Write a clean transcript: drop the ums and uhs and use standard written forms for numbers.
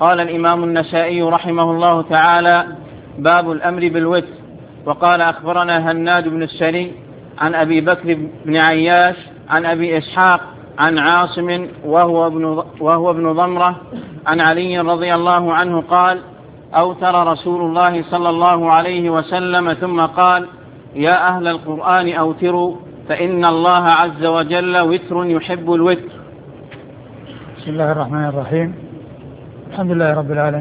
قال الإمام النسائي رحمه الله تعالى: باب الأمر بالوتر. وقال: أخبرنا هناد بن السري عن أبي بكر بن عياش عن أبي إسحاق عن عاصم وهو ابن ضمرة عن علي رضي الله عنه قال: أوتر رسول الله صلى الله عليه وسلم ثم قال: يا أهل القرآن أوتروا فإن الله عز وجل وتر يحب الوتر. بسم الله الرحمن الرحيم. الحمد لله رب العالمين.